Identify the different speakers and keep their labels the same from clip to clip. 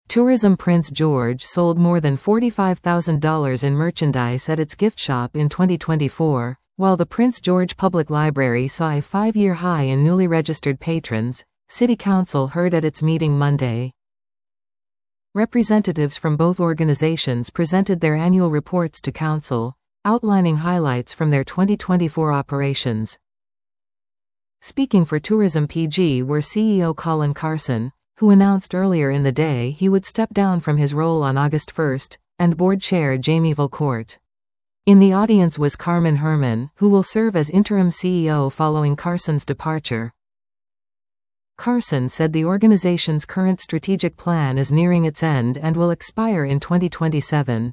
Speaker 1: Tourism Prince George sold more than $45,000 in merchandise at its gift shop in 2024, while the Prince George Public Library saw a 5-year high in newly registered patrons, City Council heard at its meeting Monday. Representatives from both organizations presented their annual reports to Council, outlining highlights from their 2024 operations. Speaking for Tourism PG were CEO Colin Carson, who announced earlier in the day he would step down from his role on August 1, and Board Chair Jamie Valcourt. In the audience was Carmen Herman, who will serve as interim CEO following Carson's departure. Carson said the organization's current strategic plan is nearing its end and will expire in 2027.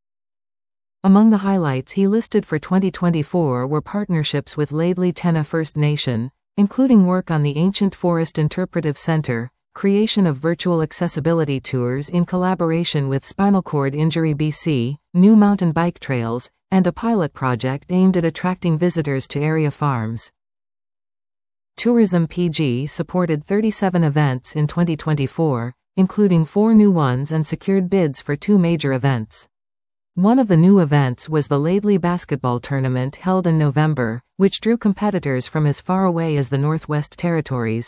Speaker 1: Among the highlights he listed for 2024 were partnerships with Laidley Tena First Nation, including work on the Ancient Forest Interpretive Center, creation of virtual accessibility tours in collaboration with Spinal Cord Injury BC, new mountain bike trails, and a pilot project aimed at attracting visitors to area farms. Tourism PG supported 37 events in 2024, including 4 new ones, and secured bids for 2 major events. One of the new events was the Laidley Basketball Tournament held in November, which drew competitors from as far away as the Northwest Territories.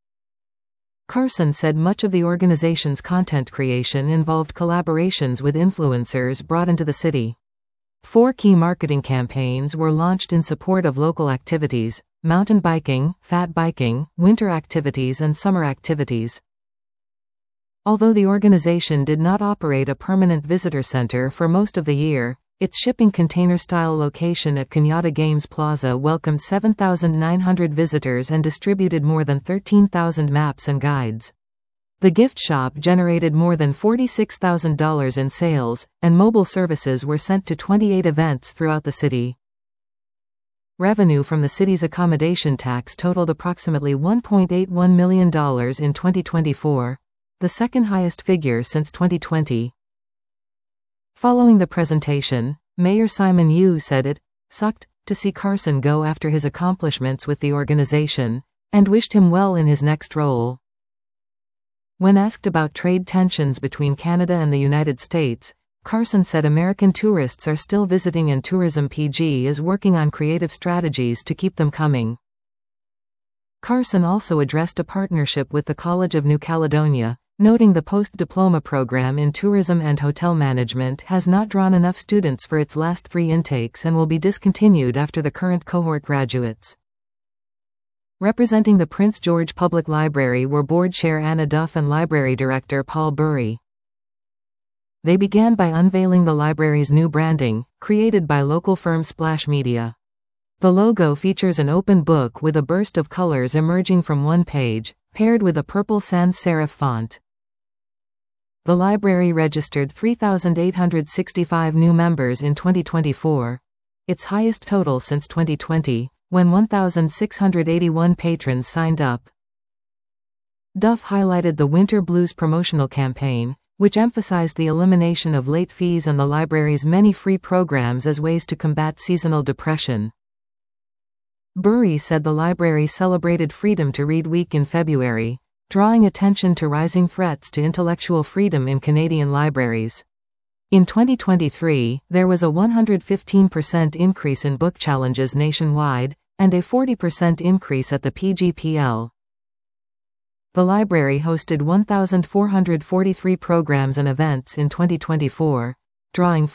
Speaker 1: Carson said much of the organization's content creation involved collaborations with influencers brought into the city. 4 key marketing campaigns were launched in support of local activities: mountain biking, fat biking, winter activities, and summer activities. Although the organization did not operate a permanent visitor center for most of the year, its shipping container-style location at Kenyatta Games Plaza welcomed 7,900 visitors and distributed more than 13,000 maps and guides. The gift shop generated more than $46,000 in sales, and mobile services were sent to 28 events throughout the city. Revenue from the city's accommodation tax totaled approximately $1.81 million in 2024, the second highest figure since 2020. Following the presentation, Mayor Simon Yu said it sucked to see Carson go after his accomplishments with the organization, and wished him well in his next role. When asked about trade tensions between Canada and the United States, Carson said American tourists are still visiting and Tourism PG is working on creative strategies to keep them coming. Carson also addressed a partnership with the College of New Caledonia, noting the post-diploma program in tourism and hotel management has not drawn enough students for its last 3 intakes and will be discontinued after the current cohort graduates. Representing the Prince George Public Library were Board Chair Anna Duff and Library Director Paul Burry. They began by unveiling the library's new branding, created by local firm Splash Media. The logo features an open book with a burst of colors emerging from one page, paired with a purple sans serif font. The library registered 3,865 new members in 2024, its highest total since 2020, when 1,681 patrons signed up. Duff highlighted the Winter Blues promotional campaign, which emphasized the elimination of late fees and the library's many free programs as ways to combat seasonal depression. Burry said the library celebrated Freedom to Read Week in February, drawing attention to rising threats to intellectual freedom in Canadian libraries. In 2023, there was a 115% increase in book challenges nationwide, and a 40% increase at the PGPL. The library hosted 1,443 programs and events in 2024, drawing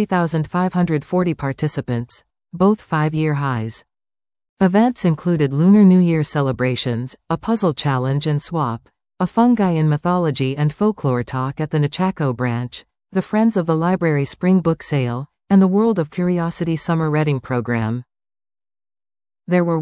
Speaker 1: 43,540 participants, both 5-year highs. Events included Lunar New Year celebrations, a puzzle challenge and swap, a fungi in mythology and folklore talk at the Nechako branch, the Friends of the Library Spring Book Sale, and the World of Curiosity Summer Reading Program. There were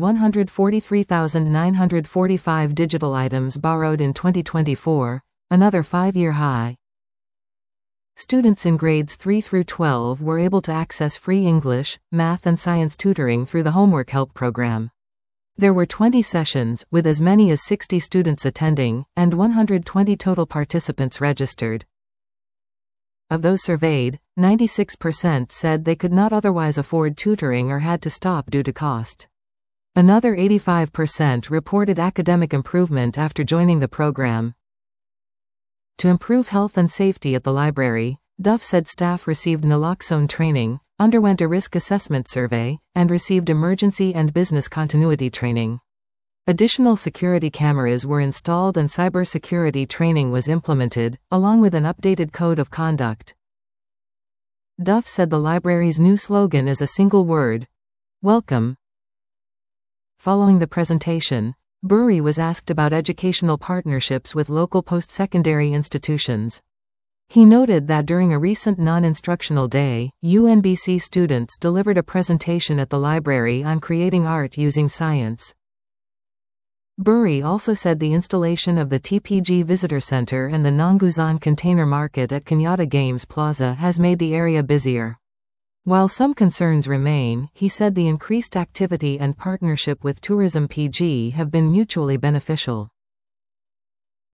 Speaker 1: 143,945 digital items borrowed in 2024, another 5-year high. Students in grades 3 through 12 were able to access free English, math and science tutoring through the Homework Help program. There were 20 sessions, with as many as 60 students attending, and 120 total participants registered. Of those surveyed, 96% said they could not otherwise afford tutoring or had to stop due to cost. Another 85% reported academic improvement after joining the program. To improve health and safety at the library, Duff said staff received naloxone training, underwent a risk assessment survey, and received emergency and business continuity training. Additional security cameras were installed and cybersecurity training was implemented, along with an updated code of conduct. Duff said the library's new slogan is a single word: welcome. Following the presentation, Burry was asked about educational partnerships with local post-secondary institutions. He noted that during a recent non-instructional day, UNBC students delivered a presentation at the library on creating art using science. Burry also said the installation of the TPG Visitor Center and the Nonguzan Container Market at Kenyatta Games Plaza has made the area busier. While some concerns remain, he said the increased activity and partnership with Tourism PG have been mutually beneficial.